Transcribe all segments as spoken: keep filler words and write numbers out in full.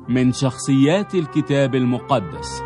من شخصيات الكتاب المقدس.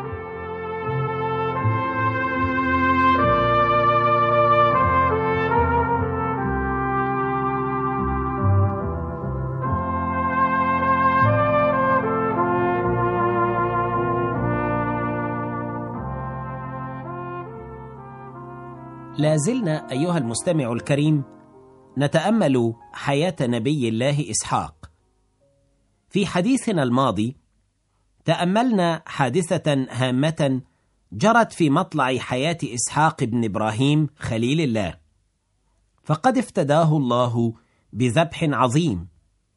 لا زلنا أيها المستمع الكريم نتأمل حياة نبي الله إسحاق. في حديثنا الماضي تأملنا حادثة هامة جرت في مطلع حياة إسحاق بن إبراهيم خليل الله، فقد افتداه الله بذبح عظيم،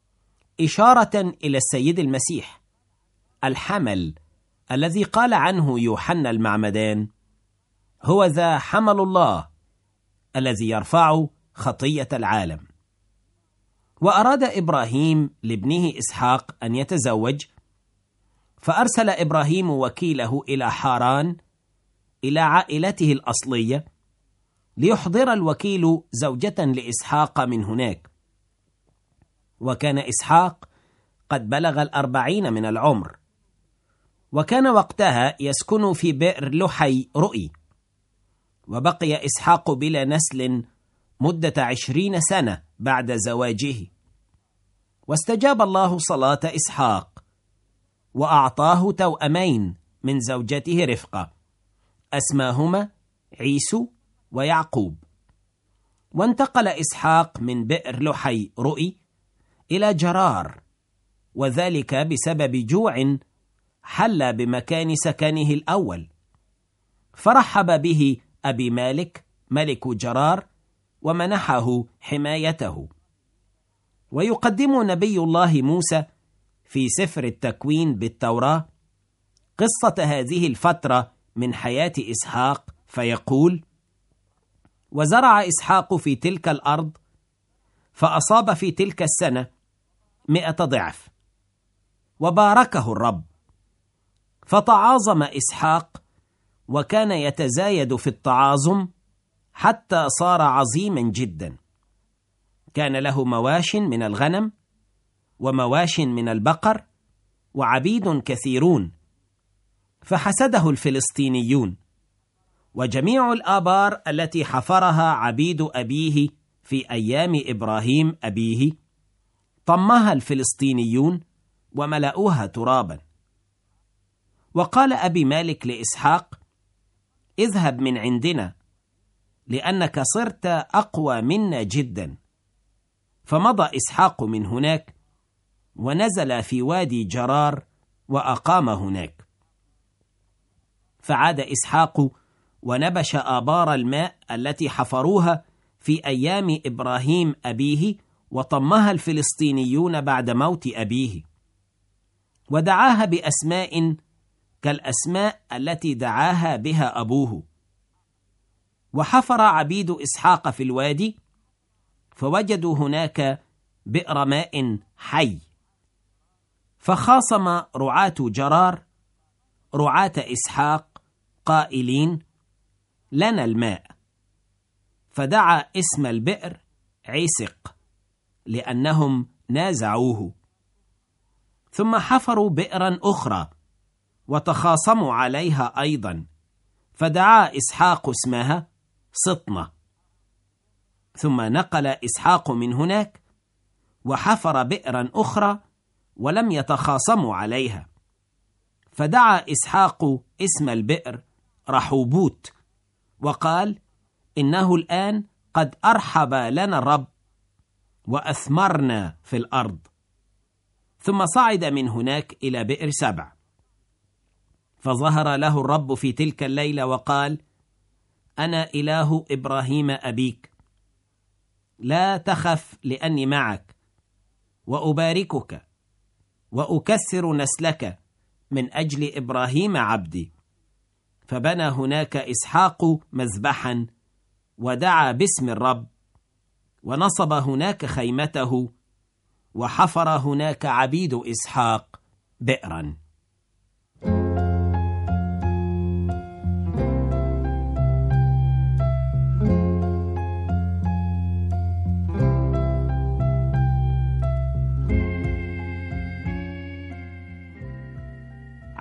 إشارة إلى السيد المسيح الحمل الذي قال عنه يوحنا المعمدان: هو ذا حمل الله الذي يرفع خطية العالم. وأراد إبراهيم لابنه إسحاق أن يتزوج، فأرسل إبراهيم وكيله إلى حاران إلى عائلته الأصلية ليحضر الوكيل زوجة لإسحاق من هناك. وكان إسحاق قد بلغ الأربعين من العمر، وكان وقتها يسكن في بئر لحي رؤي. وبقي إسحاق بلا نسل مدة عشرين سنة بعد زواجه، واستجاب الله صلاة إسحاق وأعطاه توأمين من زوجته رفقة أسماهما عيسو ويعقوب. وانتقل إسحاق من بئر لحي رؤي إلى جرار، وذلك بسبب جوع حل بمكان سكنه الأول، فرحب به أبي مالك ملك جرار ومنحه حمايته. ويقدم نبي الله موسى في سفر التكوين بالتوراة قصة هذه الفترة من حياة إسحاق، فيقول: وزرع إسحاق في تلك الأرض فأصاب في تلك السنة مئة ضعف، وباركه الرب، فتعاظم إسحاق وكان يتزايد في التعاظم حتى صار عظيما جدا. كان له مواش من الغنم ومواش من البقر وعبيد كثيرون، فحسده الفلسطينيون، وجميع الآبار التي حفرها عبيد أبيه في أيام إبراهيم أبيه طمها الفلسطينيون وملأوها ترابا. وقال أبي مالك لإسحاق: اذهب من عندنا، لأنك صرت أقوى منا جدا. فمضى إسحاق من هناك ونزل في وادي جرار وأقام هناك. فعاد إسحاق ونبش آبار الماء التي حفروها في أيام إبراهيم أبيه وطمها الفلسطينيون بعد موت أبيه، ودعاها بأسماء كالأسماء التي دعاها بها أبوه. وحفر عبيد إسحاق في الوادي فوجدوا هناك بئر ماء حي، فخاصم رعاة جرار رعاة إسحاق قائلين: لنا الماء. فدعا اسم البئر عيسق لأنهم نازعوه. ثم حفروا بئرا أخرى وتخاصموا عليها أيضا، فدعا إسحاق اسمها سطنة. ثم نقل إسحاق من هناك وحفر بئرا أخرى ولم يتخاصموا عليها، فدعا إسحاق اسم البئر رحوبوت، وقال: إنه الآن قد أرحب لنا الرب وأثمرنا في الأرض. ثم صعد من هناك إلى بئر سبع، فظهر له الرب في تلك الليلة وقال: أنا إله إبراهيم أبيك، لا تخف لأني معك، وأباركك وأكثر نسلك من أجل إبراهيم عبدي. فبنى هناك إسحاق مذبحا ودعا باسم الرب، ونصب هناك خيمته، وحفر هناك عبيد إسحاق بئرا.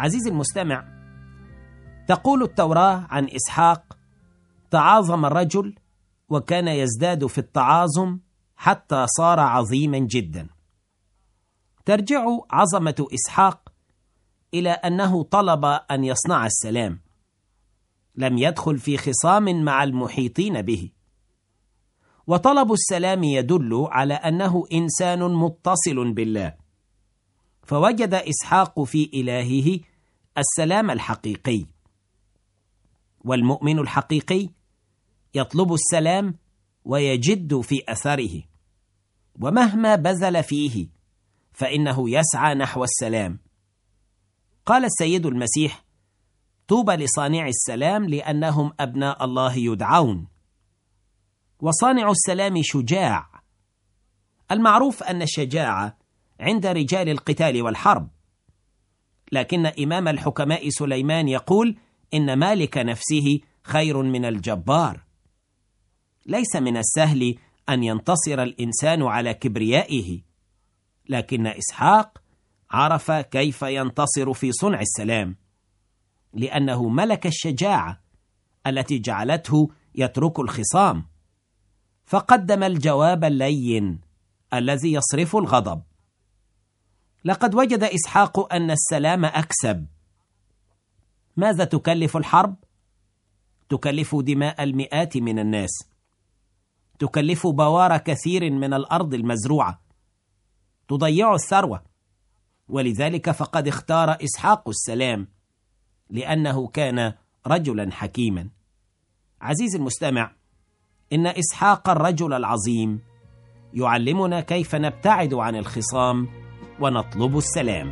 عزيزي المستمع، تقول التوراة عن إسحاق: تعاظم الرجل وكان يزداد في التعاظم حتى صار عظيما جدا. ترجع عظمة إسحاق إلى أنه طلب أن يصنع السلام، لم يدخل في خصام مع المحيطين به. وطلب السلام يدل على أنه إنسان متصل بالله، فوجد إسحاق في إلهه السلام الحقيقي. والمؤمن الحقيقي يطلب السلام ويجد في أثره، ومهما بذل فيه فإنه يسعى نحو السلام. قال السيد المسيح: طوبى لصانع السلام لأنهم أبناء الله يدعون. وصانع السلام شجاع. المعروف أن الشجاعة عند رجال القتال والحرب، لكن إمام الحكماء سليمان يقول إن مالك نفسه خير من الجبار. ليس من السهل أن ينتصر الإنسان على كبريائه، لكن إسحاق عرف كيف ينتصر في صنع السلام، لأنه ملك الشجاعة التي جعلته يترك الخصام، فقدم الجواب اللين الذي يصرف الغضب. لقد وجد إسحاق أن السلام أكسب. ماذا تكلف الحرب؟ تكلف دماء المئات من الناس، تكلف بوار كثير من الأرض المزروعة، تضيع الثروة. ولذلك فقد اختار إسحاق السلام، لأنه كان رجلا حكيما. عزيزي المستمع، إن إسحاق الرجل العظيم يعلمنا كيف نبتعد عن الخصام ونطلب السلام.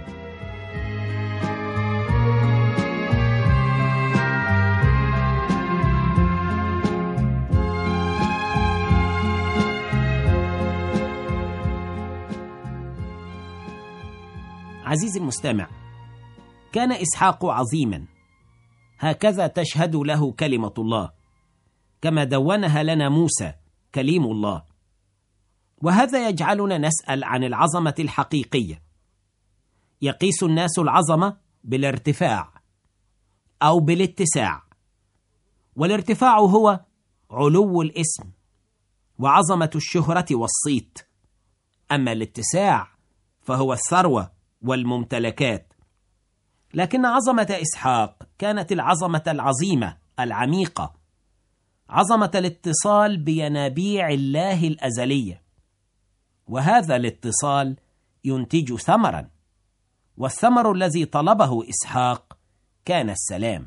عزيزي المستمع، كان إسحاق عظيما، هكذا تشهد له كلمة الله، كما دونها لنا موسى كليم الله. وهذا يجعلنا نسأل عن العظمة الحقيقية. يقيس الناس العظمة بالارتفاع أو بالاتساع، والارتفاع هو علو الاسم وعظمة الشهرة والصيت، أما الاتساع فهو الثروة والممتلكات. لكن عظمة إسحاق كانت العظمة العظيمة العميقة، عظمة الاتصال بينابيع الله الأزلية، وهذا الاتصال ينتج ثمرا، والثمر الذي طلبه إسحاق كان السلام.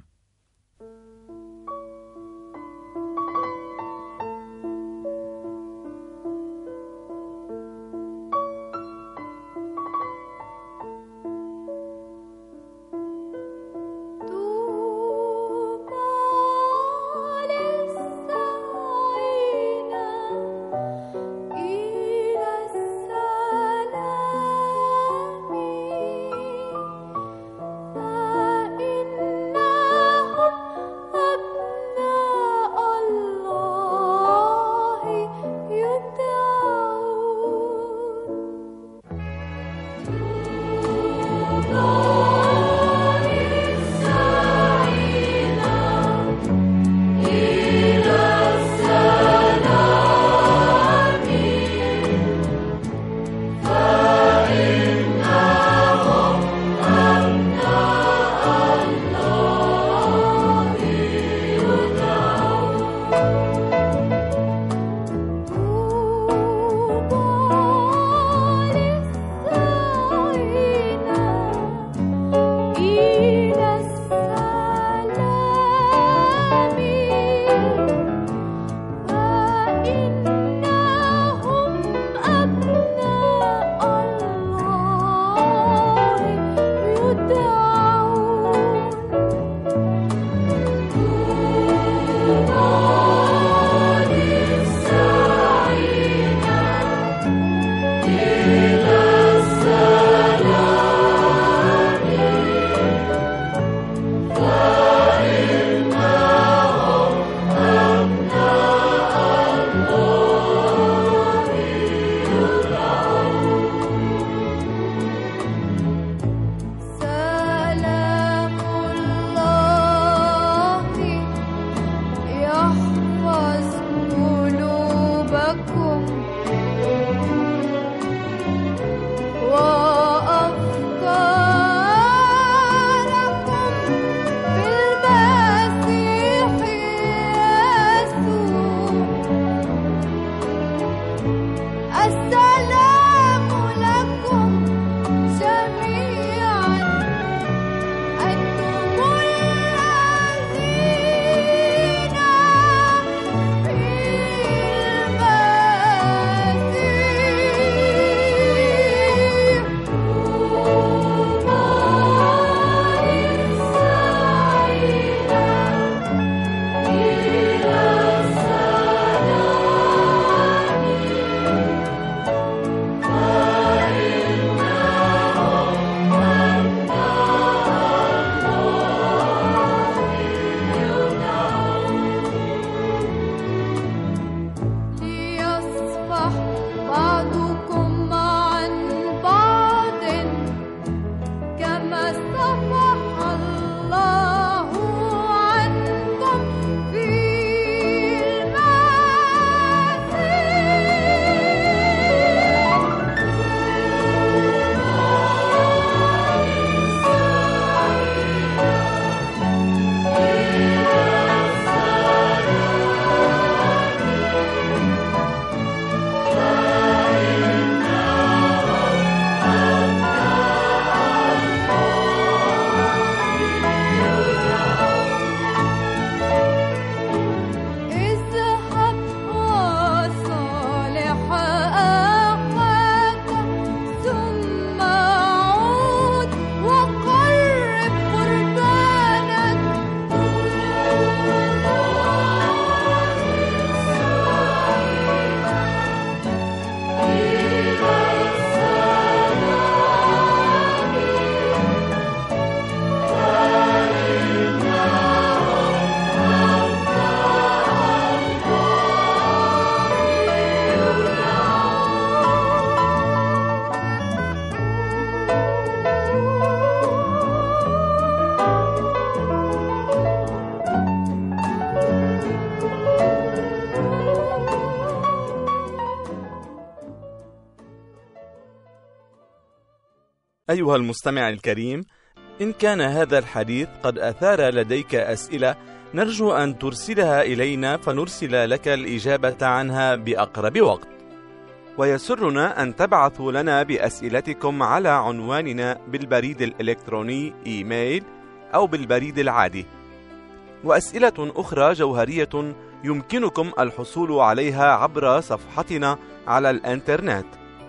أيها المستمع الكريم، إن كان هذا الحديث قد أثار لديك أسئلة، نرجو أن ترسلها إلينا فنرسل لك الإجابة عنها بأقرب وقت. ويسرنا أن تبعثوا لنا بأسئلتكم على عنواننا بالبريد الإلكتروني إيميل أو بالبريد العادي. وأسئلة أخرى جوهرية يمكنكم الحصول عليها عبر صفحتنا على الإنترنت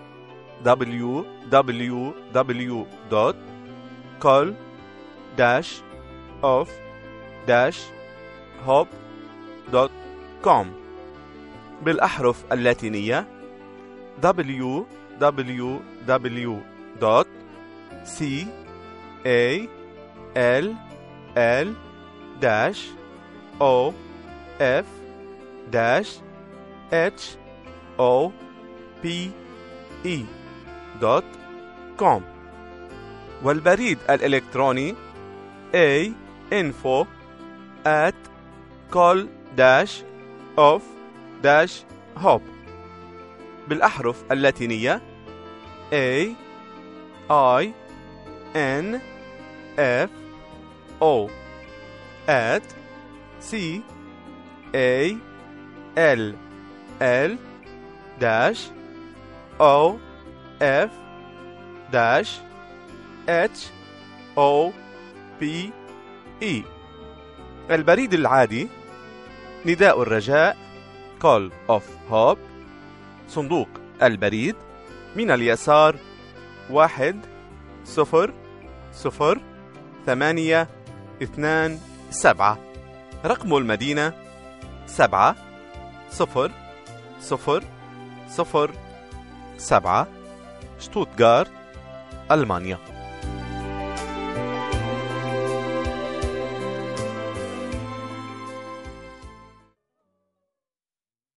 دبليو دبليو دبليو دوت كول داش أوف داش هوب دوت كوم بالأحرف اللاتينية دبليو دبليو دبليو دوت سي إيه إل إل داش أو إف داش إتش أو بي إي دوت كوم، والبريد الإلكتروني A info at call dash of dash hop بالأحرف اللاتينية A I N F O at C A L L dash O F dash H O P E. البريد العادي نداء الرجاء Call of Hope، صندوق البريد من اليسار واحد صفر صفر ثمانية اثنان سبعة، رقم المدينة سبعة صفر صفر صفر سبعة، شتوتغارت، ألمانيا.